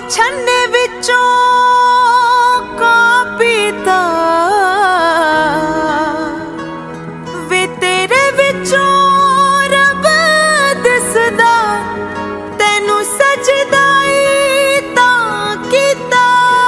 छन्ने विचों का पीता वे तेरे विचों रब दिसदा तैनू सजदाई तां कीता।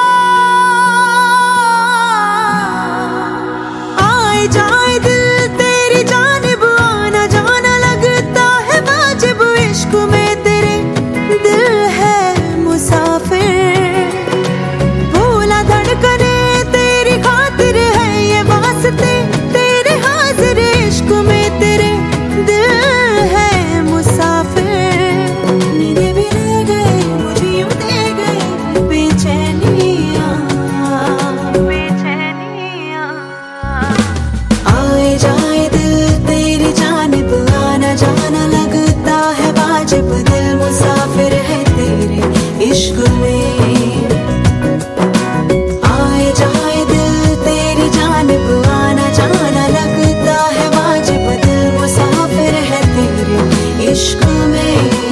आए जाए दिल तेरी जानिब आना जाना लगता है वाजिब इश्क में तेरे दिल है मुसाफिर। भूला धड़कने तेरी खातिर है ये वास्ते तेरे हाजिर इश्क में तेरे दिल है मुसाफिर। नींदें भी ले गए मुझे यूं दे गए बेचैनियां बेचैनियां। आए जाए दिल तेरी जानिब आना जाना लगता है वाजिब दिल मुसाफिर है तेरे इश्क में। आए जाए दिल तेरी जानिब आना जाना लगता है वाजिब दिल मुसाफिर है तेरे इश्क में।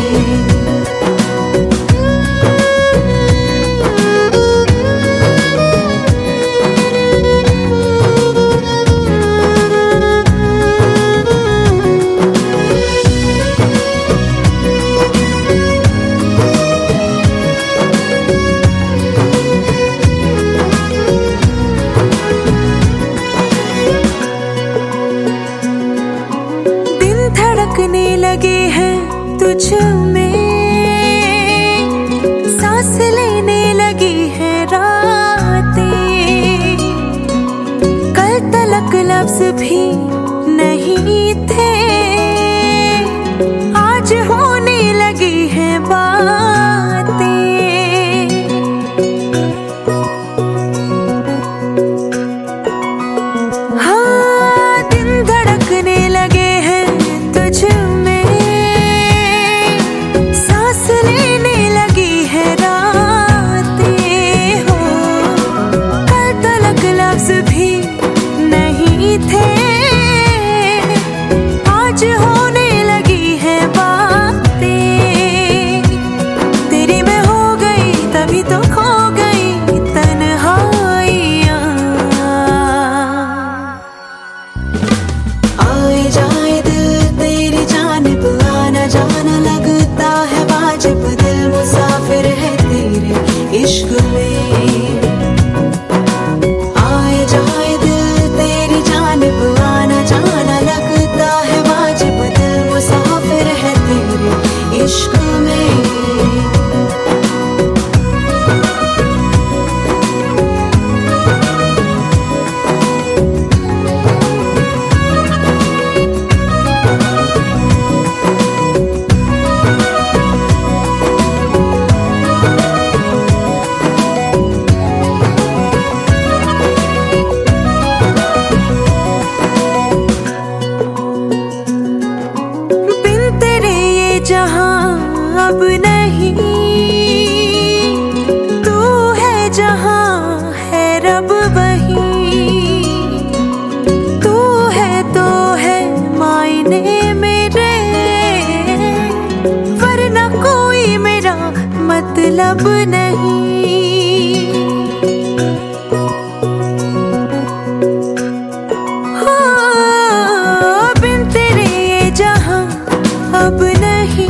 धड़कने लगे हैं तुझ में सांस लेने लगी है रातें। कल तलक लफ्ज भी नहीं थे आज होने लगी है बातें। हाँ दिन धड़कने लगे तुझ में सांस लेने लगी है रातें हो। कल तलक लफ्ज भी नहीं थे आज होने लगी है बातें। तेरी मैं हो गई तभी तो खो गई तन्हाइयां। आए जाए तेरी जानिब आना जाना लगता है वाजिब दिल मुसाफिर है तेरे इश्क में। आए जाए दिल तेरी जानिब आना जाना लगता है वाजिब दिल मुसाफिर है तेरे इश्क में। जहां अब नहीं तू है जहां है रब वहीं। तू है तो है मायने मेरे वरना कोई मेरा मतलब नहीं। हो बिन तेरे ये जहां अब नहीं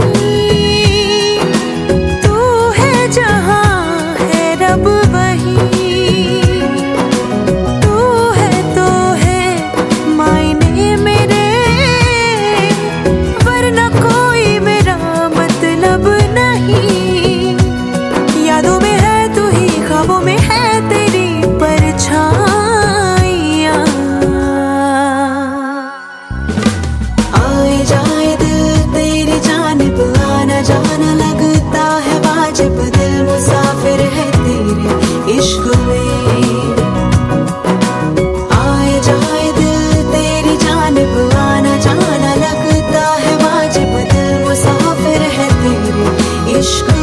तू है जहां है रब वहीं। तू है तो है मायने मेरे वरना कोई मेरा मतलब नहीं। यादों में है तू ही ख्वाबों में है तेरी परछाइयां। आए जाए तेरी जानिब आना जाना लगता है वाजिब दिल मुसाफिर है तेरे इश्क में। आए जाए दिल तेरी जानिब आना जाना लगता है वाजिब दिल मुसाफिर है तेरे इश्क